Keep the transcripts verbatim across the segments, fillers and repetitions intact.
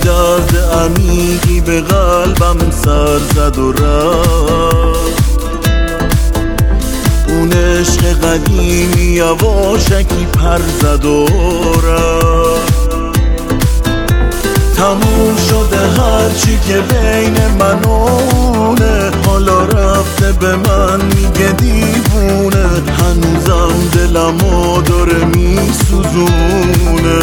درد عمیقی به قلبم سر زد و رفت. اون عشق قدیمی یواشکی پر زد و رفت. تموم شده هرچی که بین من و اونه، حالا رفته به من میگه دیوونه. هنوزم دلمو داره میسوزونه.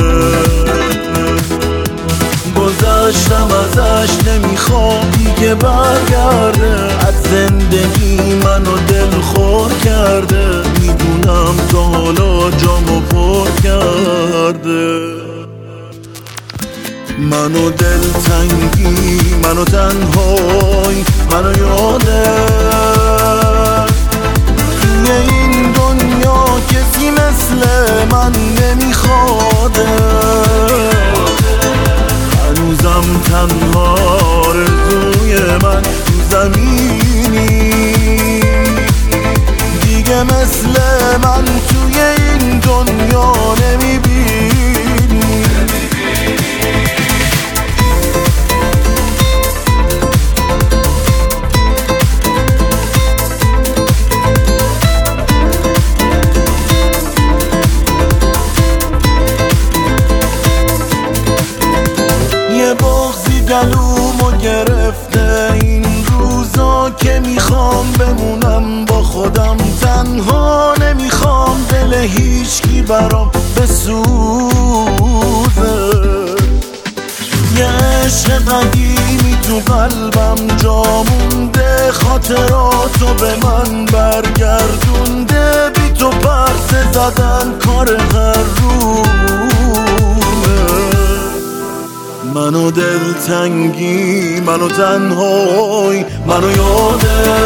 گذشتم ازش نمیخوام دیگه برگرده، از زندگی منو دل خور کرده. میدونم تا حالا جامو پر کرده. منو دلتنگی، منو تنهایی، منو یاده. توی این دنیا کسی مثل من نمیخواده. هنوزم تنها آرزوی من تو زمینی، دیگه مثل من توی این دنیا نمیبینی. گلومو گرفته این روزا که میخوام بمونم با خودم تنها. نمیخوام دل هیچکی برام بسوزه. یه عشق قدیمی تو قلبم جا مونده، خاطراتو به من برگردونده. بی تو پرسه زدن کار هر روزه. منو دلتنگی، منو تنهایی، منو یاده.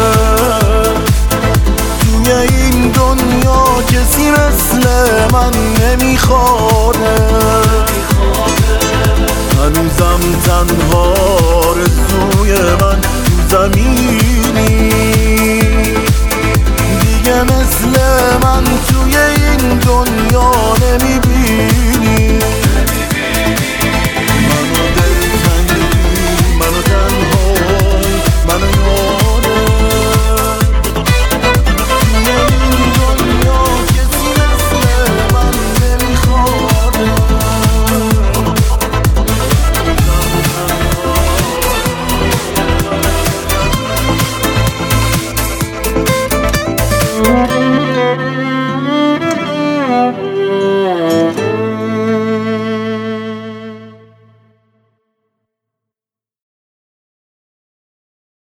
توی این دنیا کسی مثل من نمیخواده. هنوزم تنها آرزوی من تو زمین